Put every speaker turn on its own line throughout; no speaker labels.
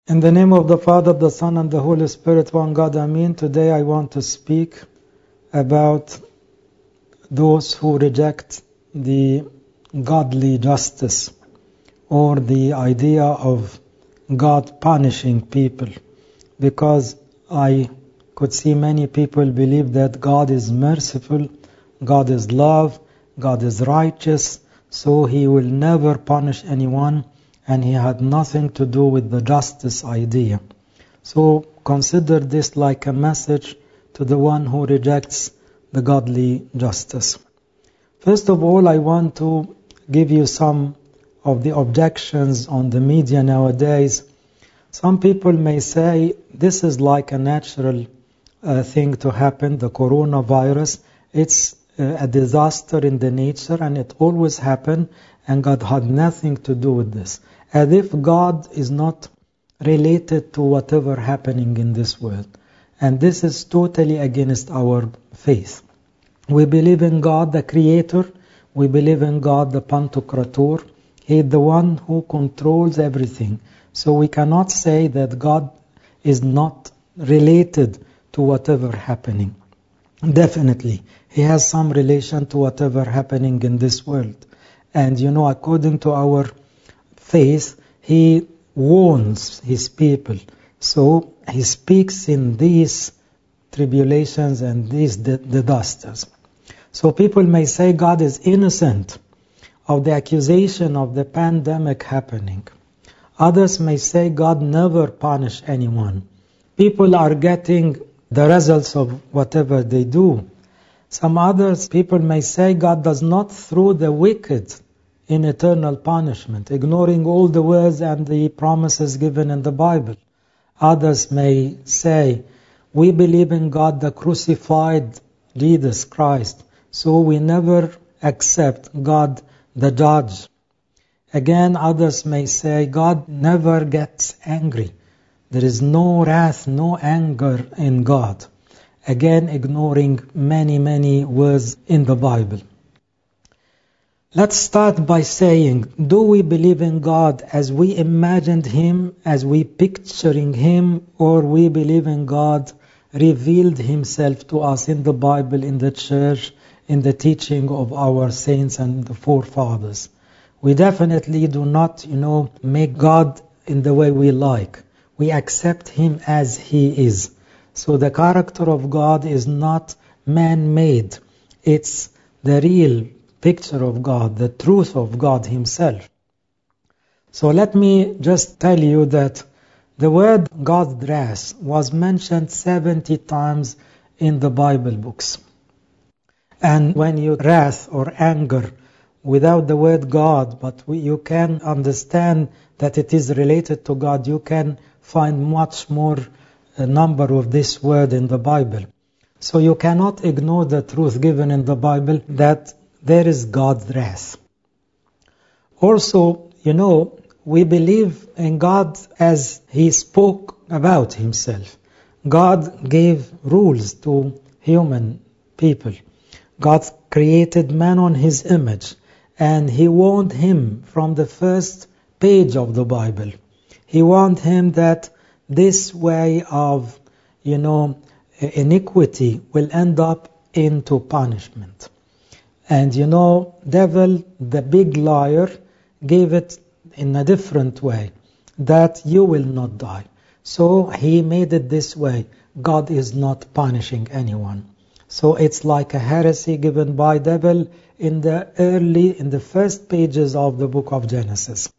In the name of the Father, the Son, and the Holy Spirit, one God, Amen. Today I want to speak about those who reject the godly justice or the idea of God punishing people, because I could see many people believe that God is merciful, God is love, God is righteous, so He will never punish anyone, and He had nothing to do with the justice idea. So consider this like a message to the one who rejects the godly justice. First of all, I want to give you some of the objections on the media nowadays. Some people may say this is like a natural thing to happen, the coronavirus. It's a disaster in the nature and it always happened, and God had nothing to do with this. As if God is not related to whatever happening in this world. And this is totally against our faith. We believe in God the Creator. We believe in God the Pantocrator. He is the one who controls everything. So we cannot say that God is not related to whatever happening. Definitely, He has some relation to whatever happening in this world. And according to our faith, He warns His people. So He speaks in these tribulations and these disasters. So people may say God is innocent of the accusation of the pandemic happening. Others may say God never punished anyone. People are getting the results of whatever they do. Some others people may say God does not throw the wicked in eternal punishment, ignoring all the words and the promises given in the Bible. Others may say, we believe in God the crucified Jesus Christ, so we never accept God the judge. Again, others may say God never gets angry. There is no wrath, no anger in God. Again, ignoring many words in the Bible. Let's start by saying, do we believe in God as we imagined Him, as we picturing Him, or we believe in God revealed Himself to us in the Bible, in the church, in the teaching of our saints and the forefathers? We definitely do not, make God in the way we like. We accept Him as He is. So the character of God is not man-made. It's the real picture of God, the truth of God Himself. So let me just tell you that the word God's wrath was mentioned 70 times in the Bible books. And when you wrath or anger without the word God, but you can understand that it is related to God, you can find much more number of this word in the Bible. So you cannot ignore the truth given in the Bible that there is God's wrath. Also, we believe in God as He spoke about Himself. God gave rules to human people. God created man on His image, and He warned him from the first page of the Bible. He warned him that this way of, iniquity will end up into punishment. And devil, the big liar, gave it in a different way, that you will not die. So he made it this way. God is not punishing anyone. So it's like a heresy given by devil in the first pages of the book of Genesis.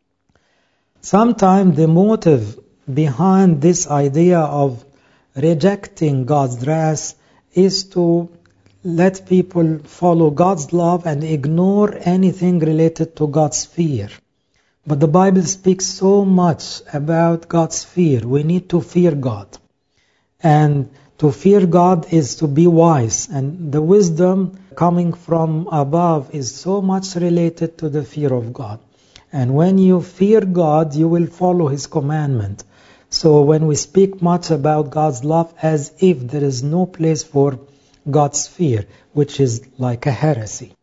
Sometimes the motive behind this idea of rejecting God's wrath is to let people follow God's love and ignore anything related to God's fear. But the Bible speaks so much about God's fear. We need to fear God. And to fear God is to be wise. And the wisdom coming from above is so much related to the fear of God. And when you fear God, you will follow His commandment. So when we speak much about God's love, as if there is no place for God's fear, which is like a heresy.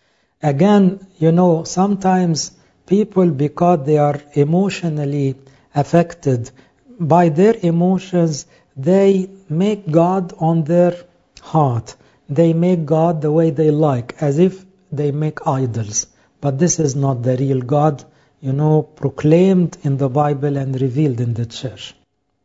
Again, sometimes people, because they are emotionally affected by their emotions, they make God on their heart. They make God the way they like, as if they make idols. But this is not the real God, proclaimed in the Bible and revealed in the church.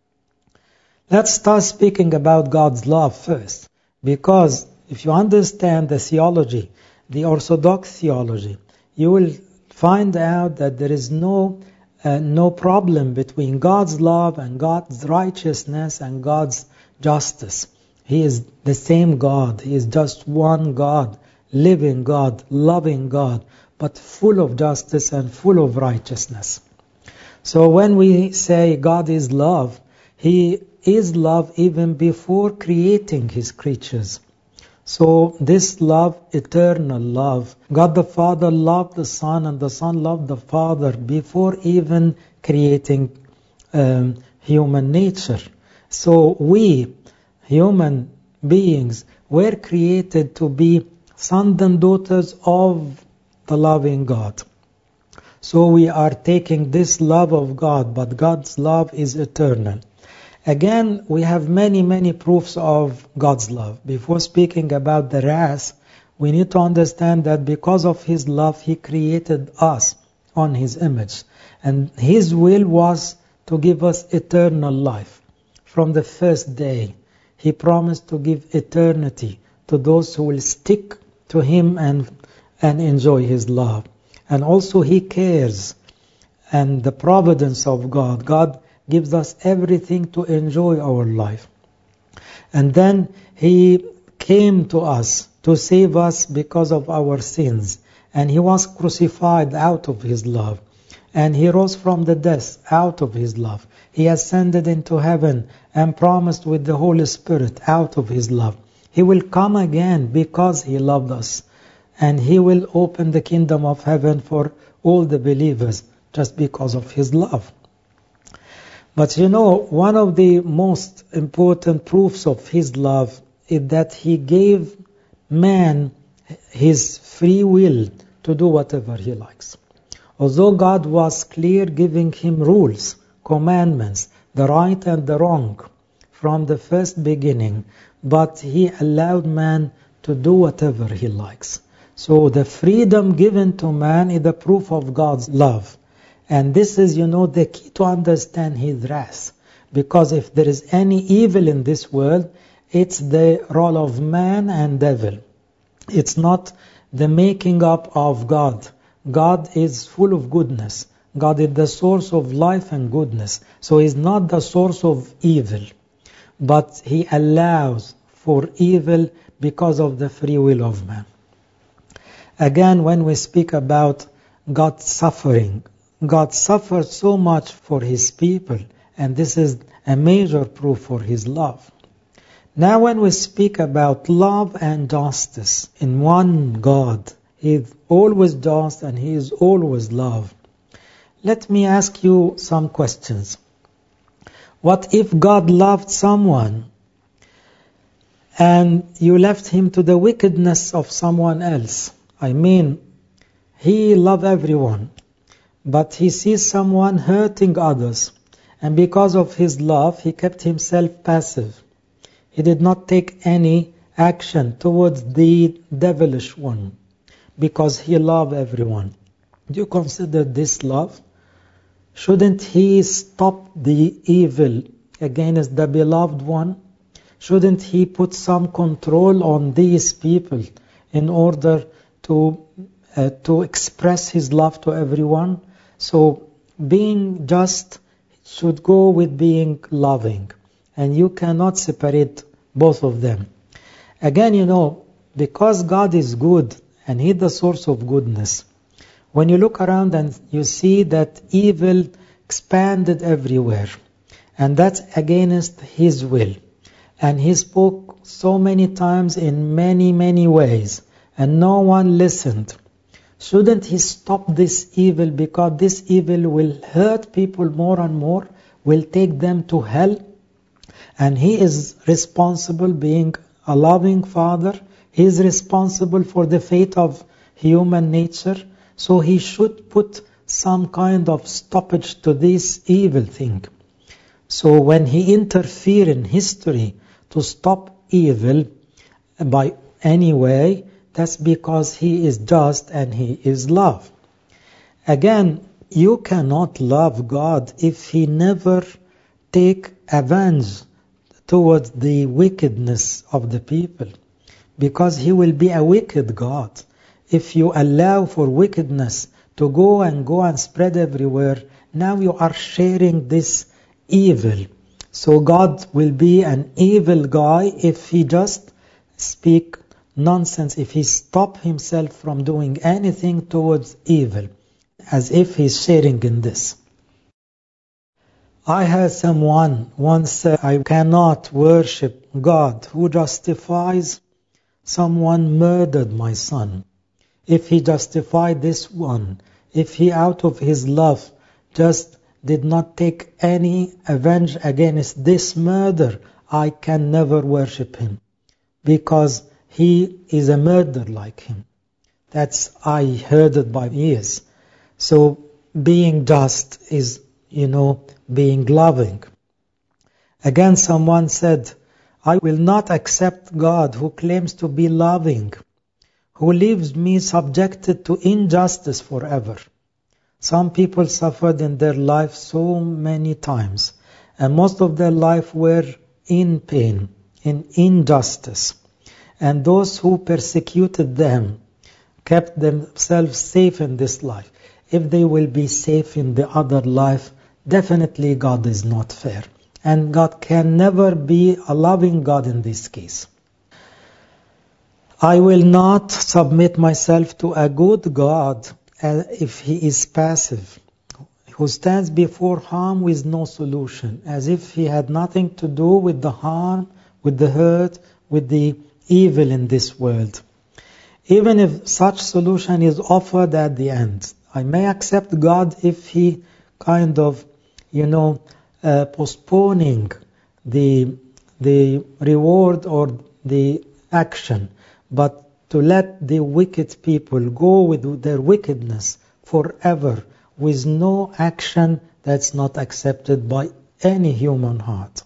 Let's start speaking about God's love first, because if you understand the theology, the Orthodox theology, you will find out that there is no problem between God's love and God's righteousness and God's justice. He is the same God. He is just one God, living God, loving God, but full of justice and full of righteousness. So when we say God is love, He is love even before creating His creatures. So this love, eternal love, God the Father loved the Son and the Son loved the Father before even creating human nature. So we, human beings, were created to be sons and daughters of the loving God. So we are taking this love of God, but God's love is eternal. Again, we have many proofs of God's love. Before speaking about the wrath, we need to understand that because of His love, He created us on His image. And His will was to give us eternal life. From the first day, He promised to give eternity to those who will stick to Him and enjoy His love. And also He cares, and the providence of God. God gives us everything to enjoy our life. And then He came to us to save us because of our sins. And He was crucified out of His love. And He rose from the dead out of His love. He ascended into heaven and promised with the Holy Spirit out of His love. He will come again because He loved us. And He will open the kingdom of heaven for all the believers just because of His love. But one of the most important proofs of His love is that He gave man his free will to do whatever he likes. Although God was clear, giving him rules, commandments, the right and the wrong from the first beginning, but He allowed man to do whatever he likes. So the freedom given to man is the proof of God's love. And this is, the key to understand His wrath. Because if there is any evil in this world, it's the role of man and devil. It's not the making up of God. God is full of goodness. God is the source of life and goodness. So He's not the source of evil. But He allows for evil because of the free will of man. Again, when we speak about God's suffering, God suffered so much for His people, and this is a major proof for His love. Now when we speak about love and justice in one God, He is always just and He is always love. Let me ask you some questions. What if God loved someone and you left him to the wickedness of someone else? I mean, He loved everyone, but He sees someone hurting others, and because of His love, He kept Himself passive. He did not take any action towards the devilish one, because He loved everyone. Do you consider this love? Shouldn't He stop the evil against the beloved one? Shouldn't He put some control on these people in order to express His love to everyone? So being just should go with being loving, and you cannot separate both of them. Again, because God is good and He is the source of goodness, when you look around and you see that evil expanded everywhere, and that's against His will, and He spoke so many times in many ways, and no one listened. Shouldn't He stop this evil, because this evil will hurt people more and more, will take them to hell? And He is responsible, being a loving Father. He is responsible for the fate of human nature. So He should put some kind of stoppage to this evil thing. So when he interferes in history to stop evil by any way, that's because he is just and he is love. Again, you cannot love God if he never take revenge towards the wickedness of the people, because he will be a wicked God. If you allow for wickedness to go and spread everywhere, now you are sharing this evil. So God will be an evil guy if he just speak nonsense, if he stop himself from doing anything towards evil, as if he's sharing in this. I heard someone once say, I cannot worship God who justifies someone murdered my son. If he justified this one, if he out of his love just did not take any revenge against this murder, I can never worship him, because he is a murderer like him. That's, I heard it by ears. So being just is, being loving. Again, someone said, I will not accept God who claims to be loving, who leaves me subjected to injustice forever. Some people suffered in their life so many times, and most of their life were in pain, in injustice. And those who persecuted them kept themselves safe in this life. If they will be safe in the other life, definitely God is not fair. And God can never be a loving God in this case. I will not submit myself to a good God if he is passive, who stands before harm with no solution, as if he had nothing to do with the harm, with the hurt, with the evil in this world. Even if such solution is offered at the end, I may accept God if he kind of, postponing the reward or the action, but to let the wicked people go with their wickedness forever with no action, that's not accepted by any human heart.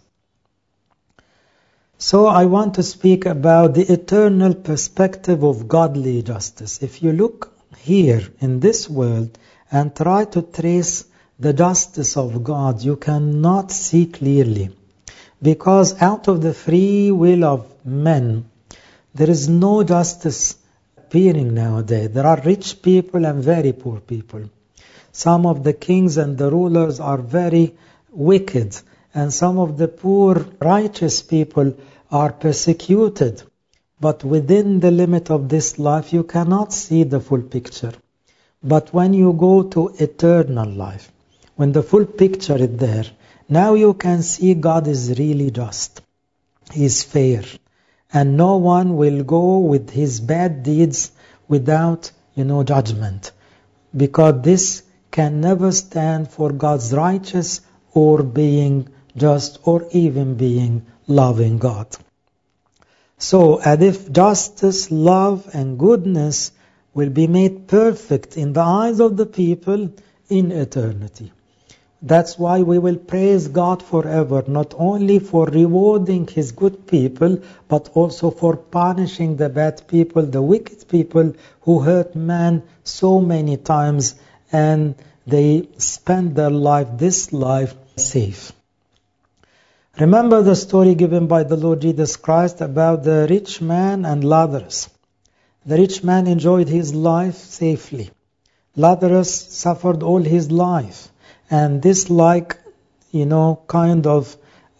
So I want to speak about the eternal perspective of godly justice. If you look here in this world and try to trace the justice of God, you cannot see clearly, because out of the free will of men, there is no justice appearing nowadays. There are rich people and very poor people. Some of the kings and the rulers are very wicked, and some of the poor righteous people are persecuted. But within the limit of this life, you cannot see the full picture. But when you go to eternal life, when the full picture is there, now you can see God is really just. He is fair. And no one will go with his bad deeds without, judgment. Because this can never stand for God's righteous or being just or even being loving God. So, as if justice, love and goodness will be made perfect in the eyes of the people in eternity. That's why we will praise God forever, not only for rewarding His good people, but also for punishing the bad people, the wicked people who hurt man so many times, and they spend their life, this life, safe. Remember the story given by the Lord Jesus Christ about the rich man and Lazarus. The rich man enjoyed his life safely. Lazarus suffered all his life. And this kind of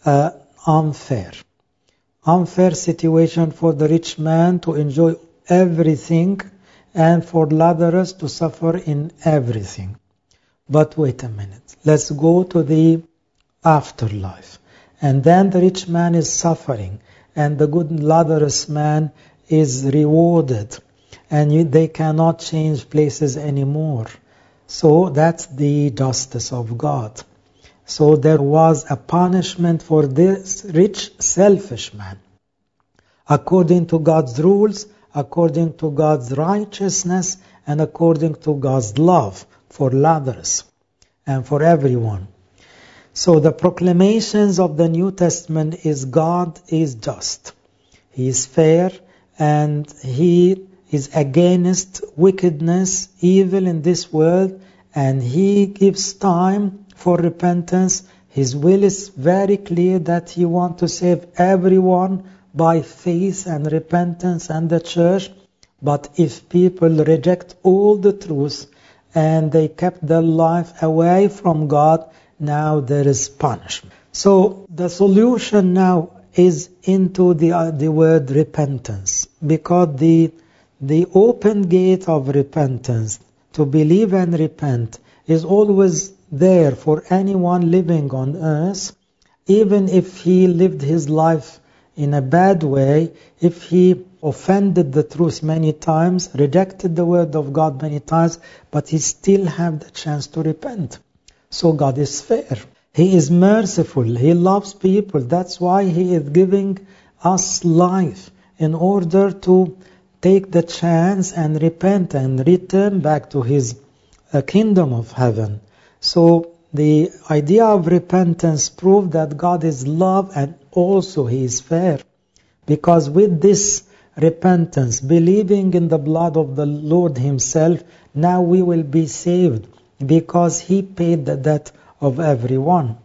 unfair situation for the rich man to enjoy everything and for Lazarus to suffer in everything. But wait a minute, let's go to the afterlife. And then the rich man is suffering and the good Lazarus man is rewarded, and they cannot change places anymore. So that's the justice of God. So there was a punishment for this rich, selfish man. According to God's rules, according to God's righteousness, and according to God's love for Lazarus and for everyone. So the proclamations of the New Testament is God is just. He is fair and He is against wickedness, evil in this world, and He gives time for repentance. His will is very clear that He wants to save everyone by faith and repentance and the church. But if people reject all the truth and they kept their life away from God, now there is punishment. So the solution now is into the word repentance, because the open gate of repentance, to believe and repent, is always there for anyone living on earth, even if he lived his life in a bad way, if he offended the truth many times, rejected the word of God many times, but he still have the chance to repent. So God is fair. He is merciful. He loves people. That's why He is giving us life in order to take the chance and repent and return back to His kingdom of heaven. So the idea of repentance proves that God is love and also He is fair. Because with this repentance, believing in the blood of the Lord Himself, now we will be saved, because He paid the debt of everyone.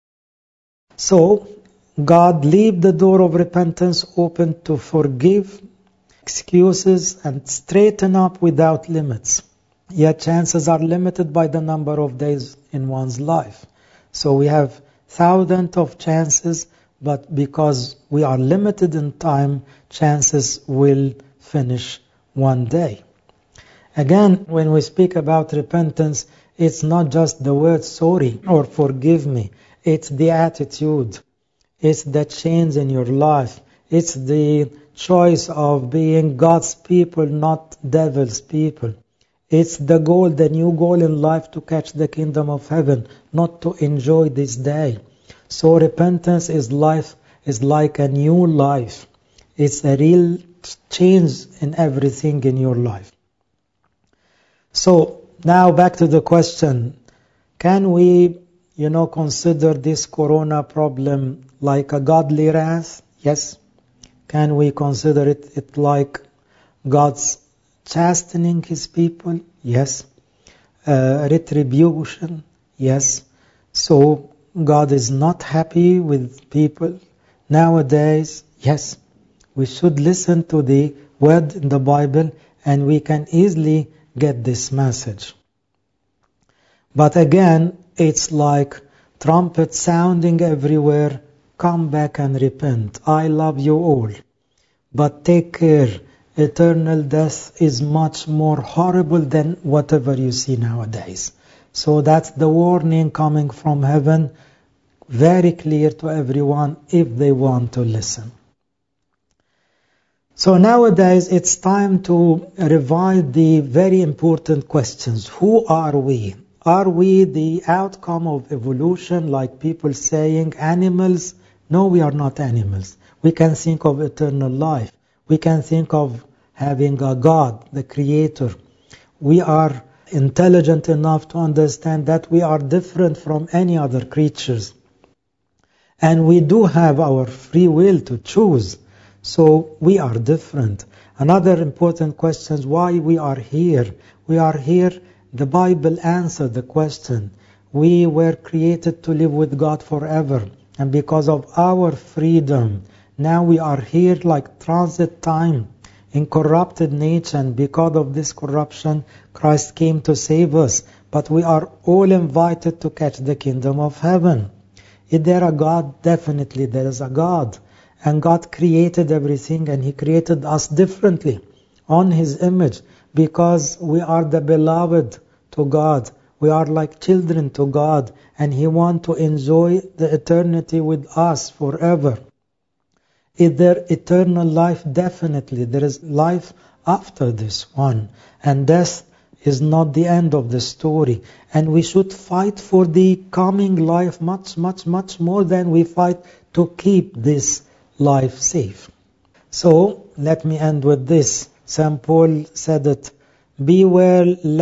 So, God leave the door of repentance open to forgive excuses and straighten up without limits. Yet chances are limited by the number of days in one's life. So we have thousands of chances, but because we are limited in time, chances will finish one day. Again, when we speak about repentance, it's not just the word sorry or forgive me. It's the attitude. It's the change in your life. It's the choice of being God's people, not devil's people. It's the goal, the new goal in life, to catch the kingdom of heaven, not to enjoy this day. So repentance is life, is like a new life. It's a real change in everything in your life. So now back to the question, can we, consider this corona problem like a godly wrath? Yes. Can we consider it like God's chastening His people? Yes. Retribution? Yes. So God is not happy with people nowadays? Yes. We should listen to the word in the Bible and we can easily get this message. But again, it's like trumpet sounding everywhere. Come back and repent. I love you all. But take care. Eternal death is much more horrible than whatever you see nowadays. So that's the warning coming from heaven, very clear to everyone if they want to listen. So nowadays it's time to revise the very important questions. Who are we? Are we the outcome of evolution, like people saying animals? No, we are not animals. We can think of eternal life. We can think of having a God, the Creator. We are intelligent enough to understand that we are different from any other creatures. And we do have our free will to choose. So we are different. Another important question is why we are here. We are here, the Bible answered the question. We were created to live with God forever. And because of our freedom, now we are here like transit time in corrupted nature. And because of this corruption, Christ came to save us. But we are all invited to catch the kingdom of heaven. Is there a God? Definitely there is a God. And God created everything and He created us differently on His image because we are the beloved to God. We are like children to God and He wants to enjoy the eternity with us forever. Is there eternal life? Definitely. There is life after this one. And death is not the end of the story. And we should fight for the coming life much, much, much more than we fight to keep this life safe. So, let me end with this. St. Paul said it, beware lest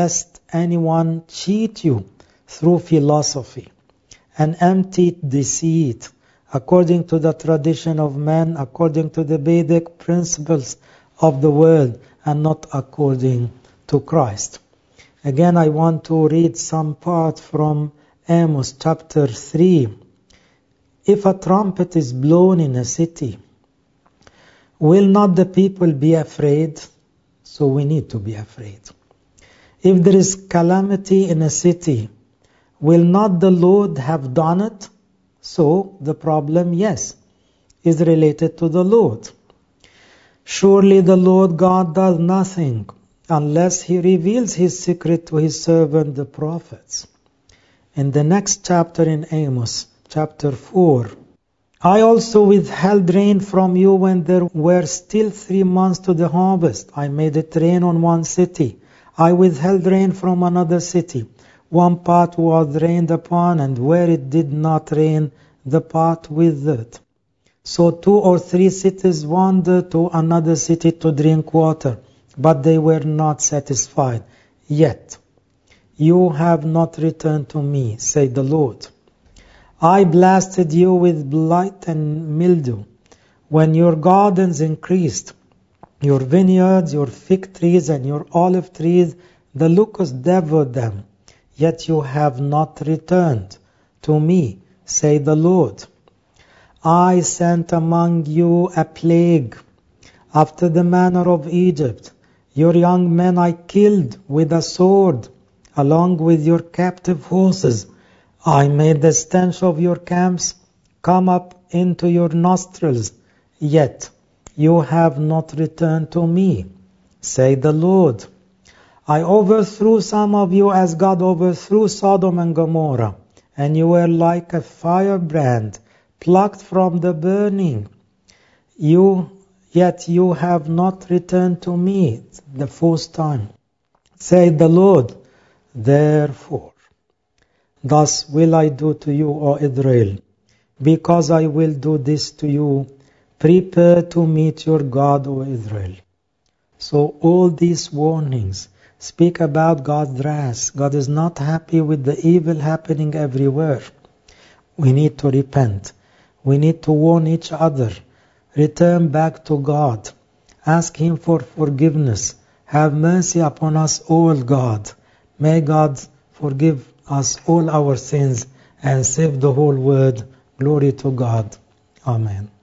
anyone cheat you through philosophy and empty deceit, according to the tradition of men, according to the Vedic principles of the world, and not according to Christ. Again, I want to read some part from Amos chapter 3. If a trumpet is blown in a city, will not the people be afraid? So we need to be afraid. If there is calamity in a city, will not the Lord have done it? So the problem, yes, is related to the Lord. Surely the Lord God does nothing unless He reveals His secret to His servant the prophets. In the next chapter in Amos, chapter 4, I also withheld rain from you when there were still 3 months to the harvest. I made it rain on one city. I withheld rain from another city. One part was rained upon, and where it did not rain, the part withered. So 2 or 3 cities wandered to another city to drink water, but they were not satisfied. Yet you have not returned to me, say the Lord. I blasted you with blight and mildew. When your gardens increased, your vineyards, your fig trees, and your olive trees, the locusts devoured them. Yet you have not returned to me, say the Lord. I sent among you a plague, after the manner of Egypt. Your young men I killed with a sword, along with your captive horses. I made the stench of your camps come up into your nostrils, yet you have not returned to me, say the Lord. I overthrew some of you as God overthrew Sodom and Gomorrah, and you were like a firebrand plucked from the burning. Yet you have not returned to me, the 4th time, say the Lord. Therefore, thus will I do to you, O Israel, because I will do this to you. Prepare to meet your God, O Israel. So all these warnings speak about God's wrath. God is not happy with the evil happening everywhere. We need to repent. We need to warn each other. Return back to God. Ask Him for forgiveness. Have mercy upon us all, God. May God forgive us all our sins and save the whole world. Glory to God. Amen.